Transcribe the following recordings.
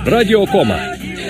Радио Кома.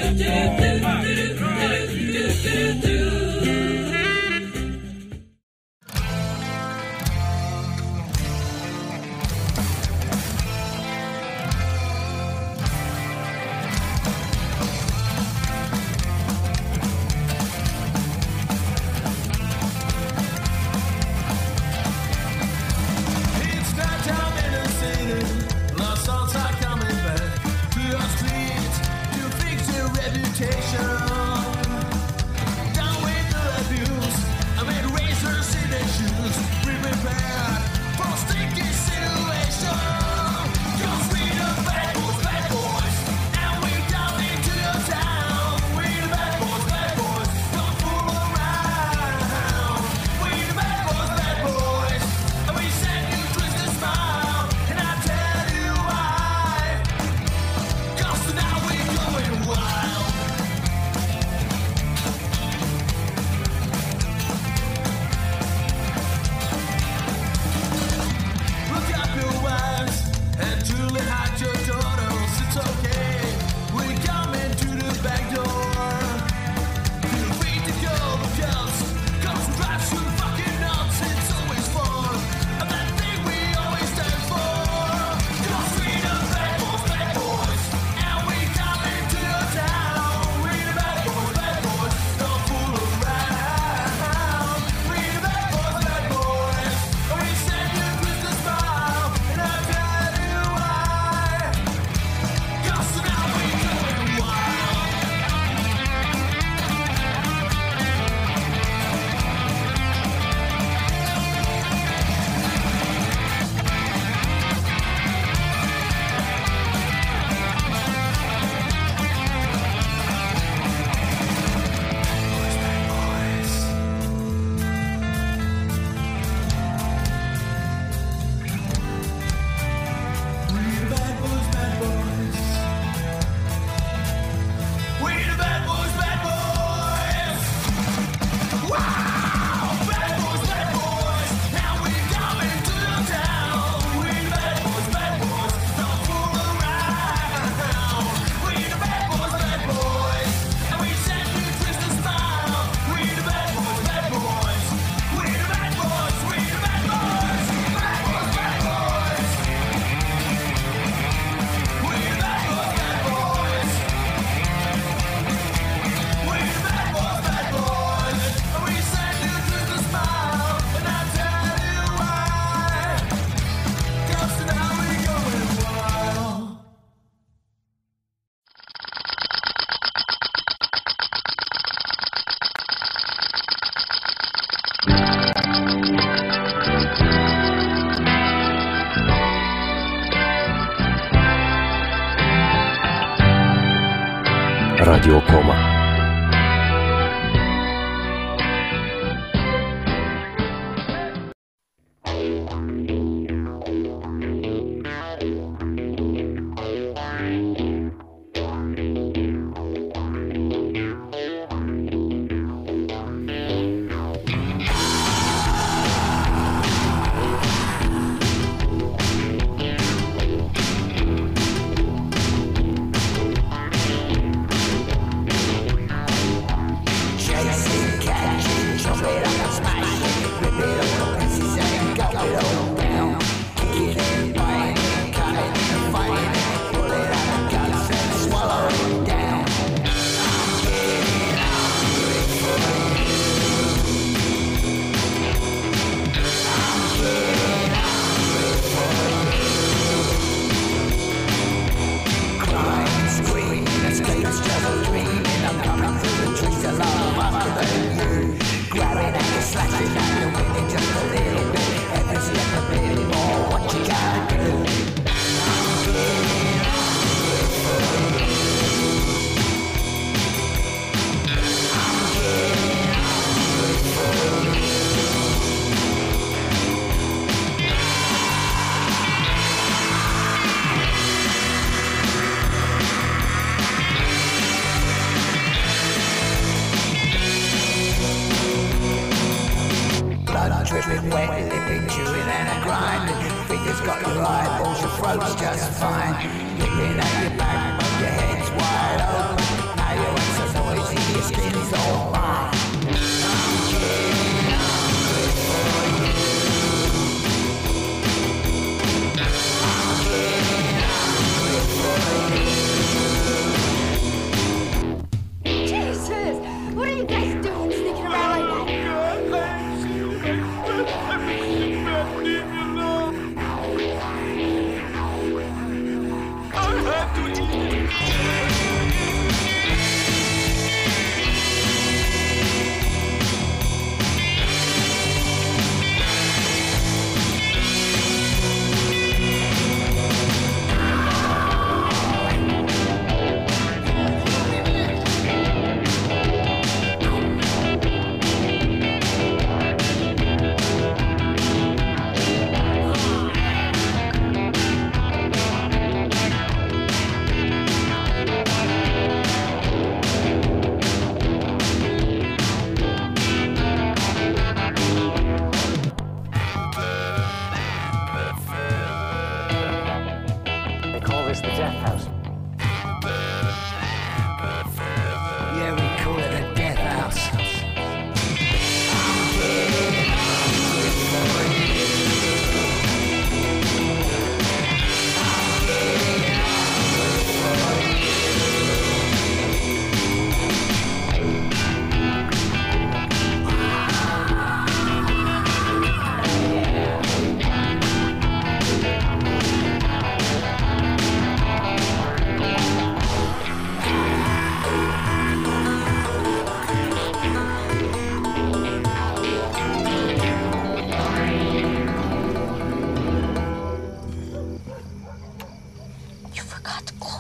Радио Кома. dripping wet, lipping, chewing and a grinding. Fingers got your eyeballs, your throat's just fine. Nipping at your back, but your head's wide. is all mine. Jesus! What are you guys doing sneaking around like that? They call this the Death House. Yeah, we call it the Death House. You forgot to close.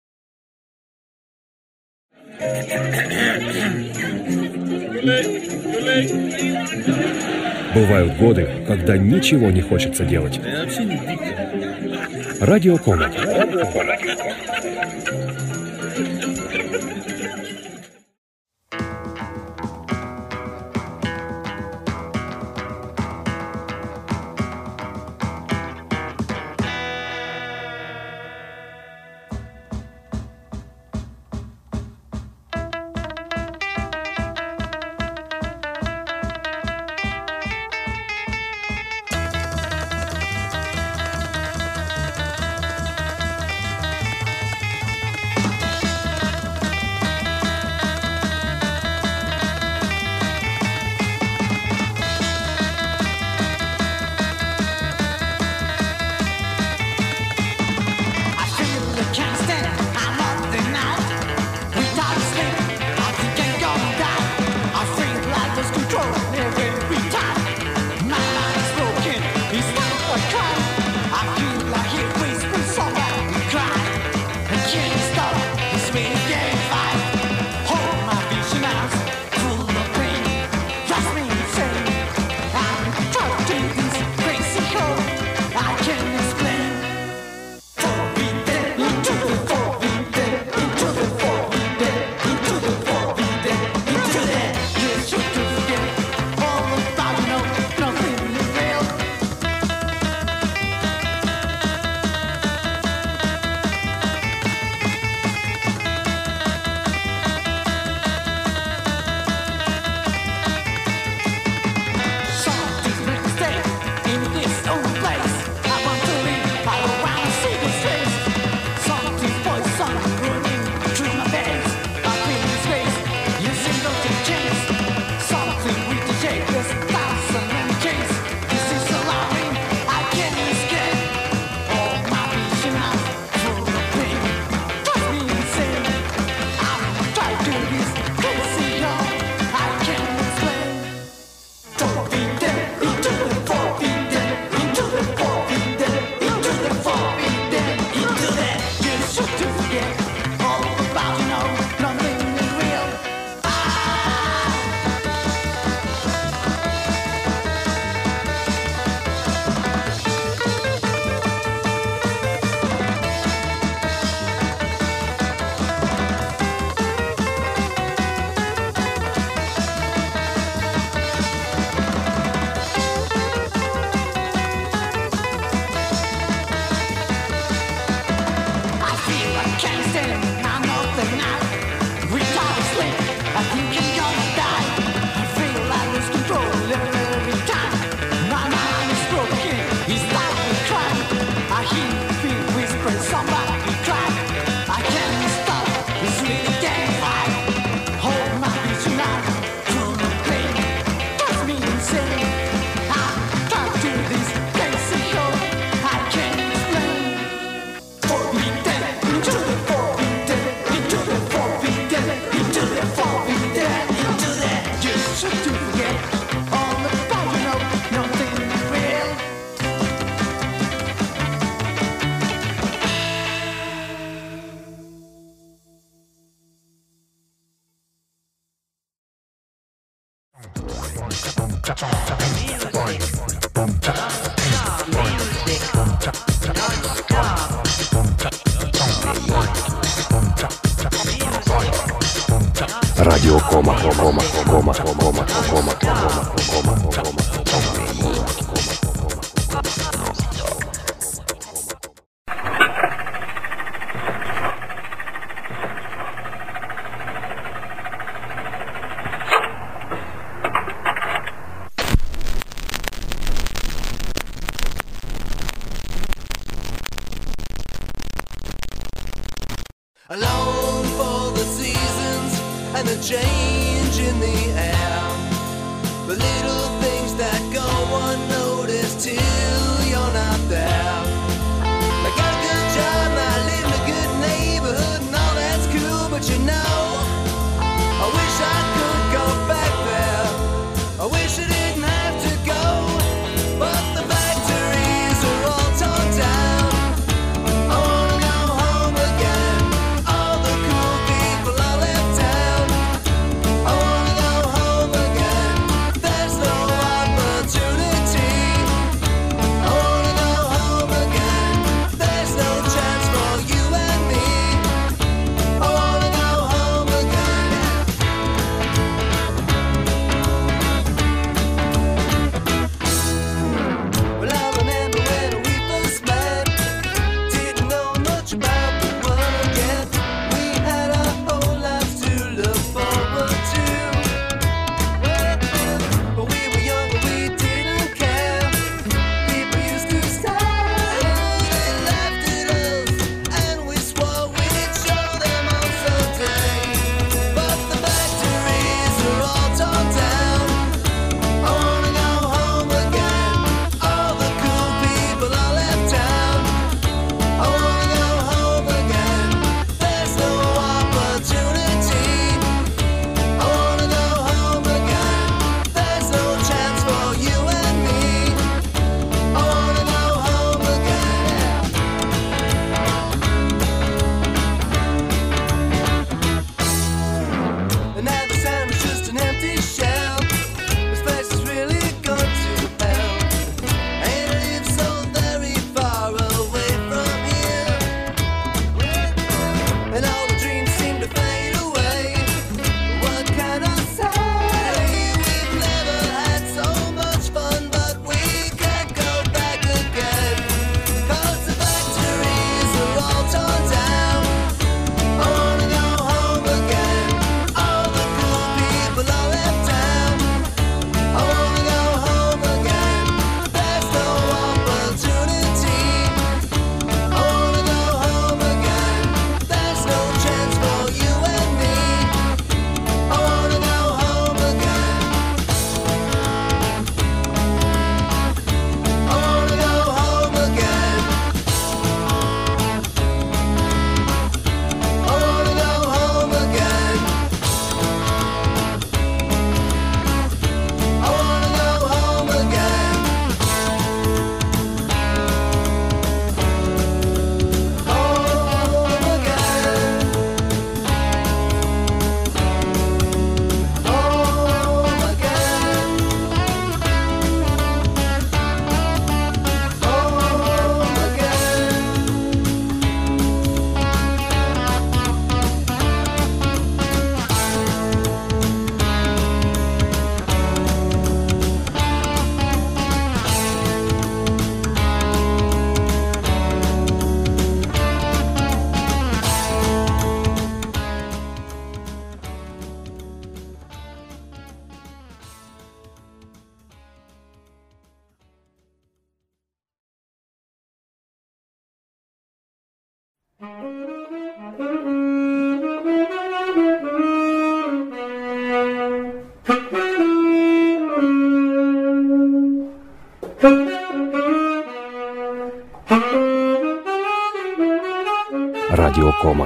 Бывают годы, когда ничего не хочется делать. Радио Кома. Радио Кома. Alone for the seasons and the change in the air. The little things that go unnoticed till you're not there. I got a good job, I live in a good neighborhood, and all that's cool, but you know, I wish I could go back there. I wish I didn't have to go, but the factories are all torn down. I wanna go home again. All the cool people all left town. I wanna go home again. There's no opportunity. I wanna go home again. There's no chance for you and me. I wanna go home again. Well, I remember when we first met. Didn't know much about the world yet. We had our whole lives to look forward to. But we were young and we didn't care. People used to stare. They laughed at us and we swore we'd show them on someday. But the factories are all torn down. I wanna go home again. All the cool people all left town. I wanna go home again. There's no opportunity. I wanna go home again. There's no chance for you and me. I wanna go home again. And now the sound is just an empty shell. This place is really gone to hell. And I live so very far away from here. And all the dreams seem to fade away. What can I say? We've never had so much fun, but we can't go back again. 'Cause the factories are all torn down. I wanna go home again. All the cool people all left town. I wanna go home again. There's no opportunity. I wanna go home again. There's no chance for you and me. I wanna go home again. I wanna go home again. I wanna go home again. I wanna go home again. Home again. Home again. Home again. Радио Кома.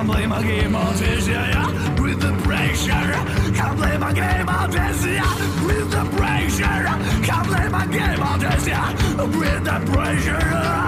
Can't play my game on this, yeah, with the pressure. Can't play my game on this, yeah, with the pressure. Can't play my game on this, yeah, with the pressure.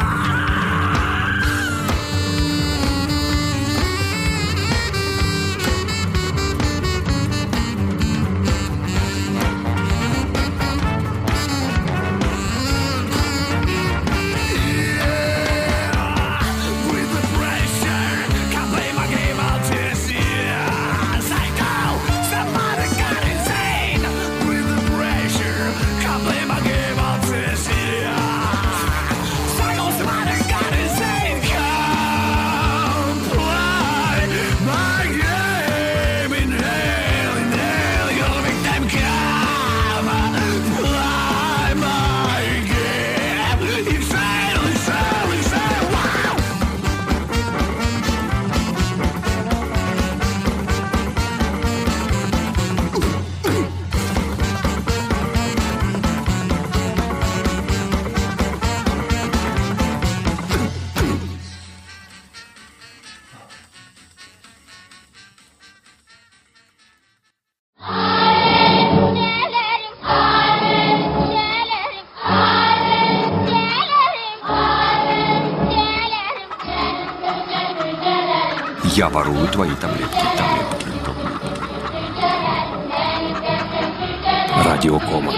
Я ворую твои таблетки. Радио Кома.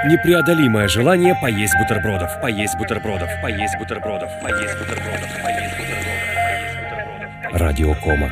Непреодолимое желание поесть бутербродов, поесть бутербродов, поесть бутербродов, поесть бутербродов, поесть бутербродов, поесть бутербродов. Радио Кома.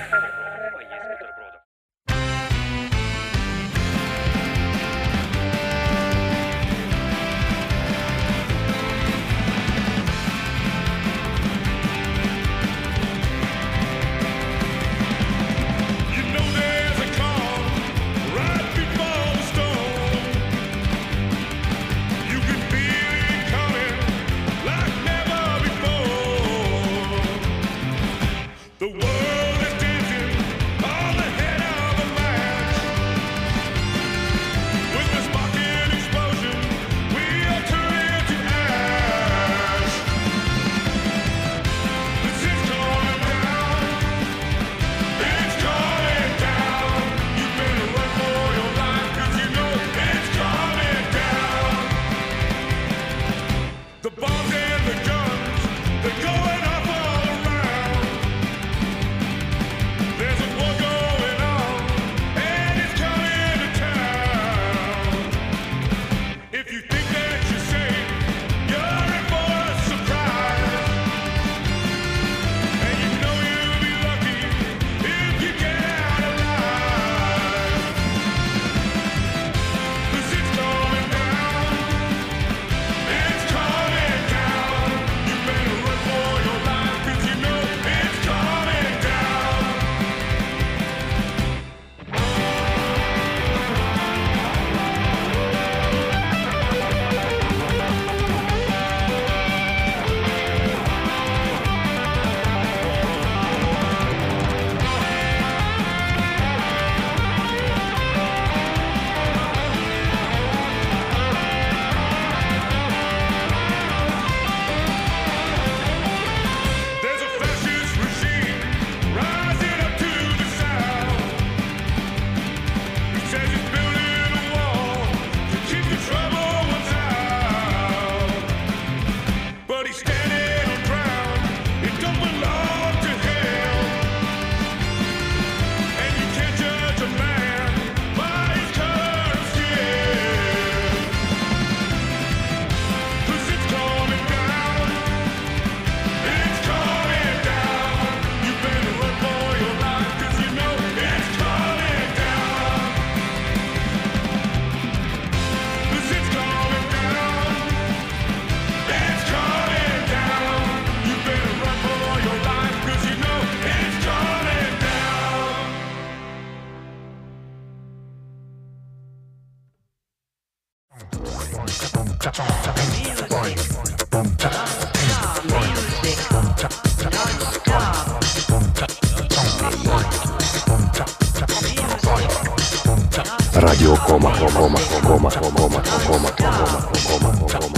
Радио Кома, Кома, Кома, Кома, Кома, Кома, Кома, Кома.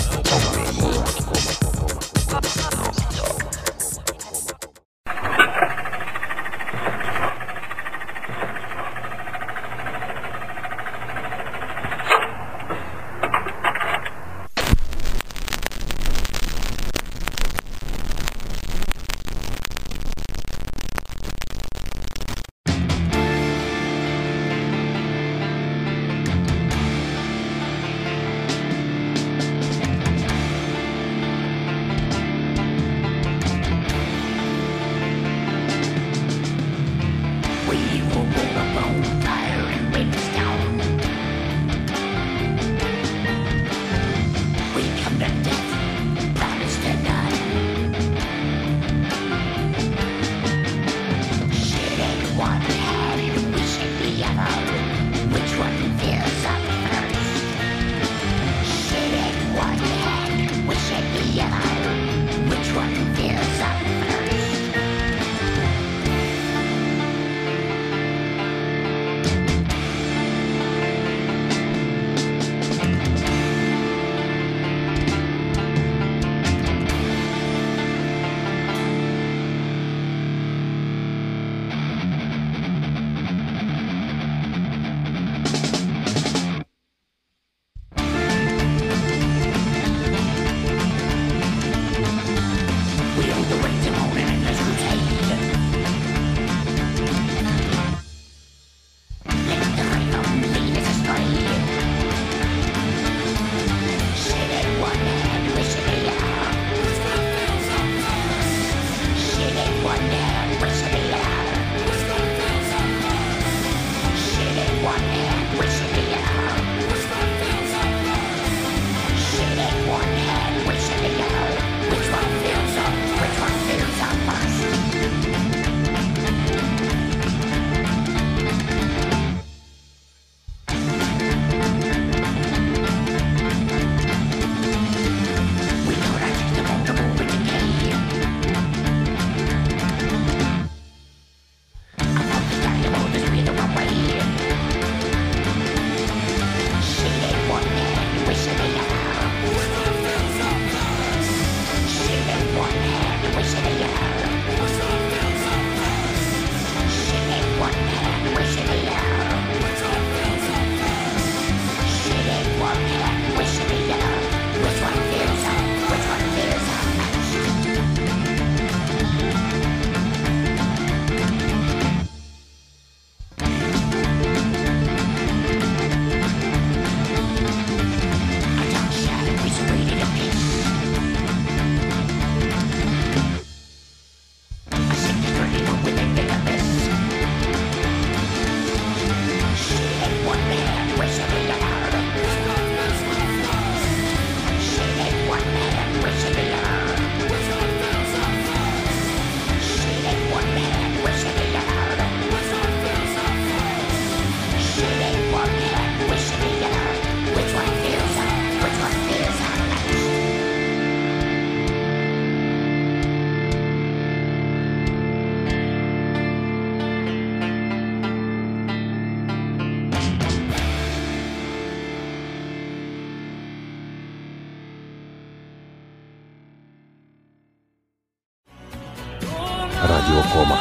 Radio Кома.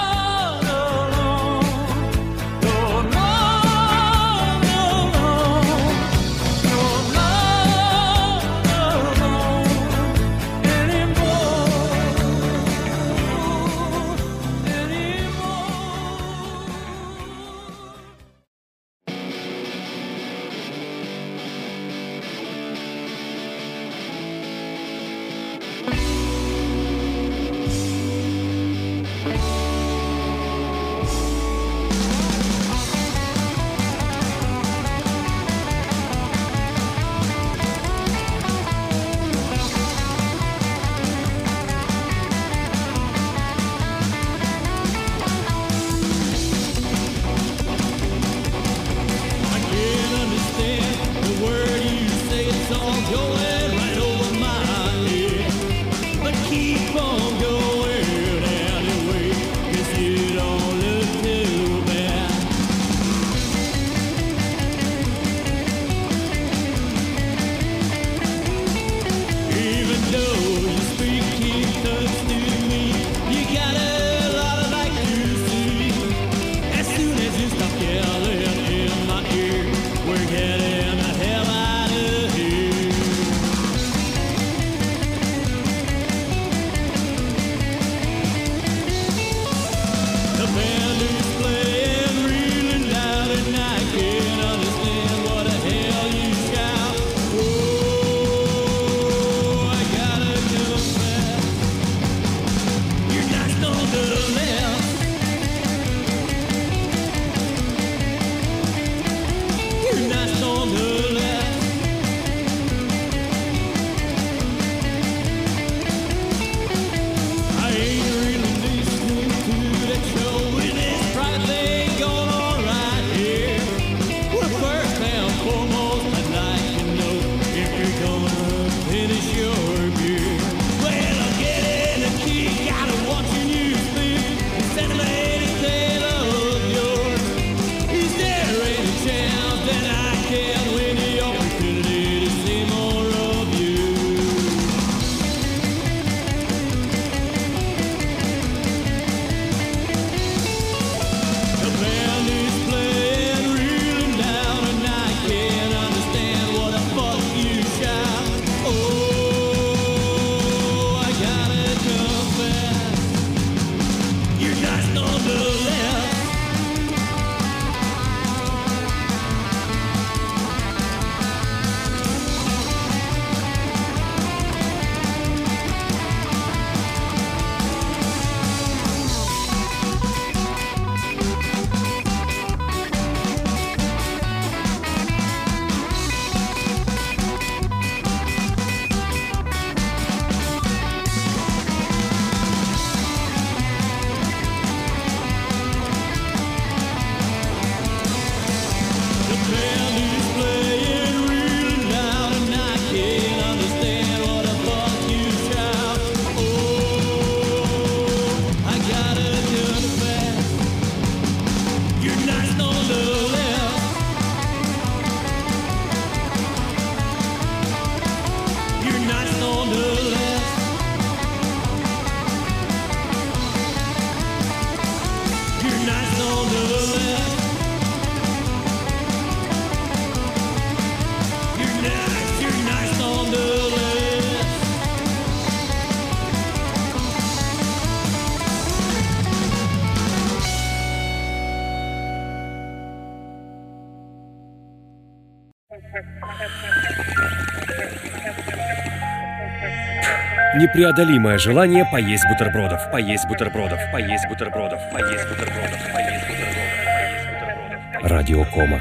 Непреодолимое желание поесть бутербродов, поесть бутербродов, поесть бутербродов, поесть бутербродов, поесть бутербродов, поесть бутербродов. Radio Кома.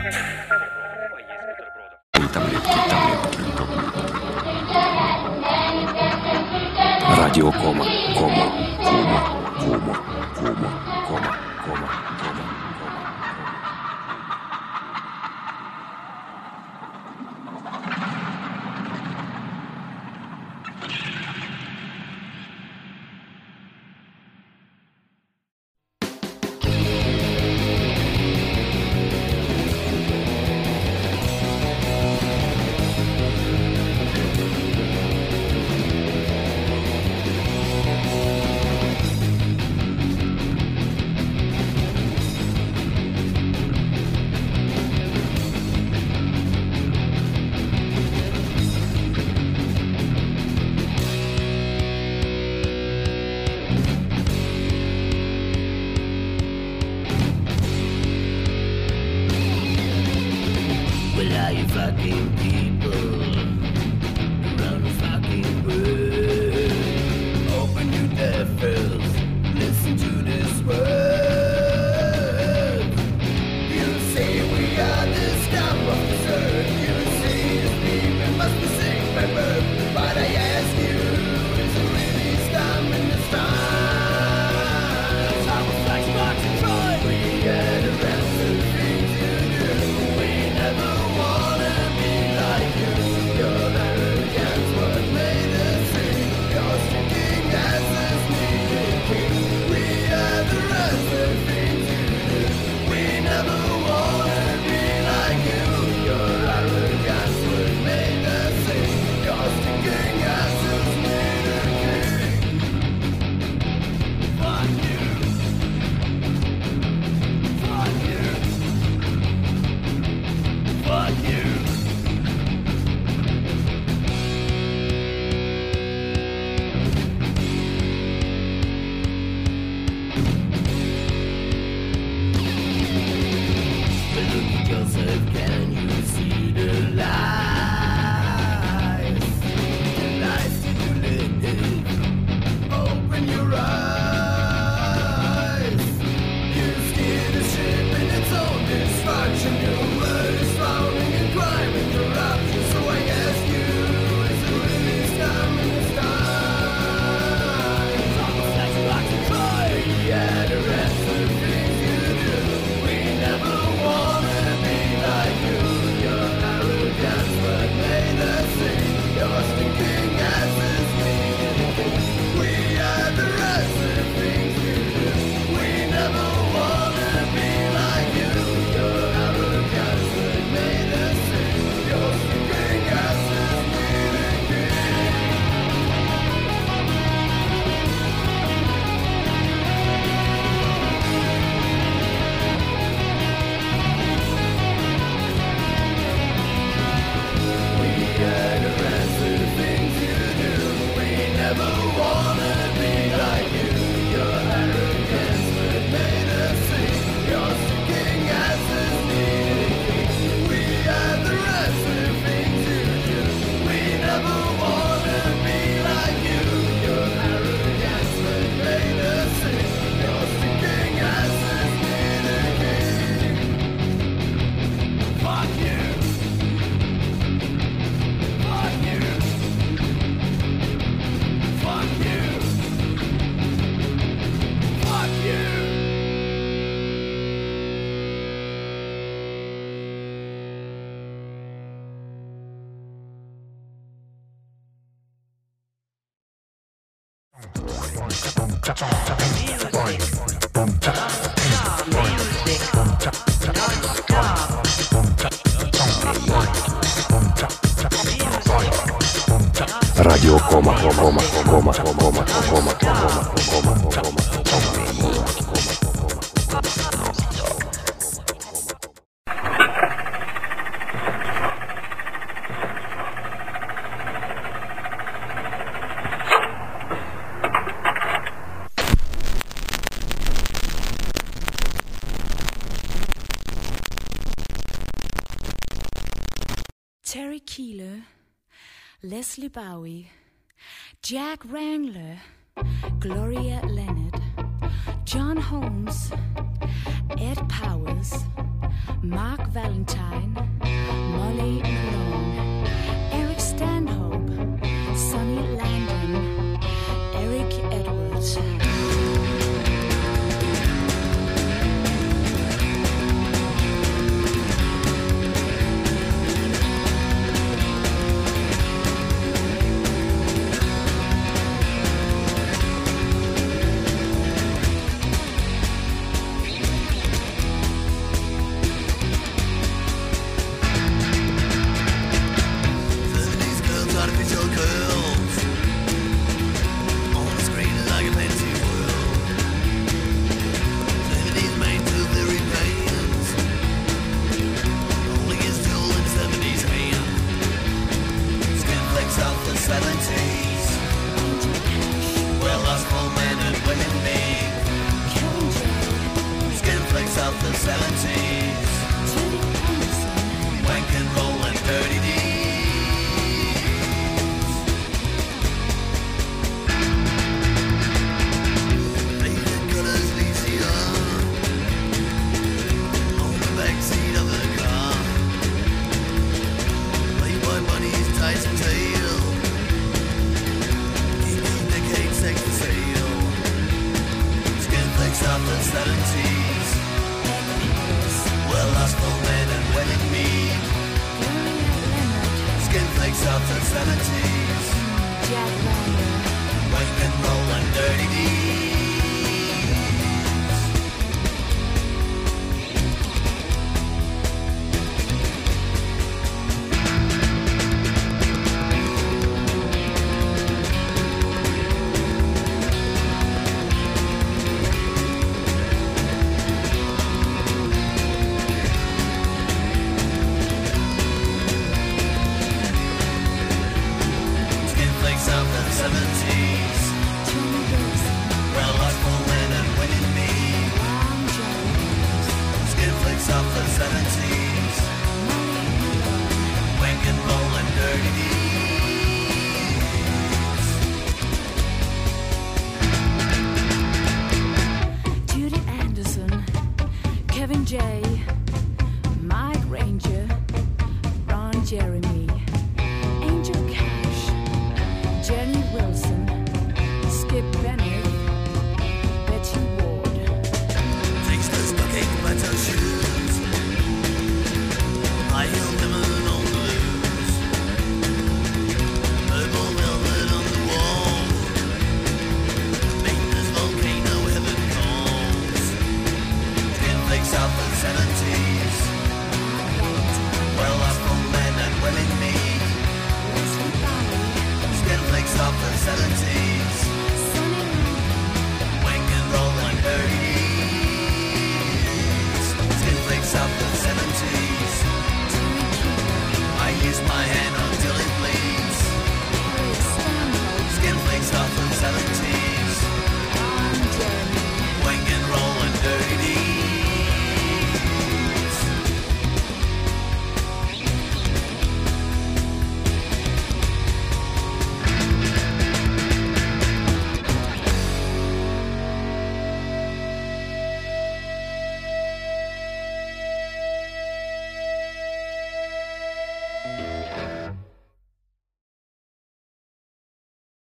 Radio Кома. Кома. Кома. Кома. Кома. Кома. Кома. Кома. Radio Coma, Coma, Coma, Coma, Coma, Coma. Terry Keeler, Leslie Bowie, Jack Wrangler, Gloria Leonard, John Holmes, Ed Powers, Mark Valentine, Molly Malone, Eric Stanhope, Sonny Landon, Eric Edwards. Of the 70s, I used my hand until it bleeds.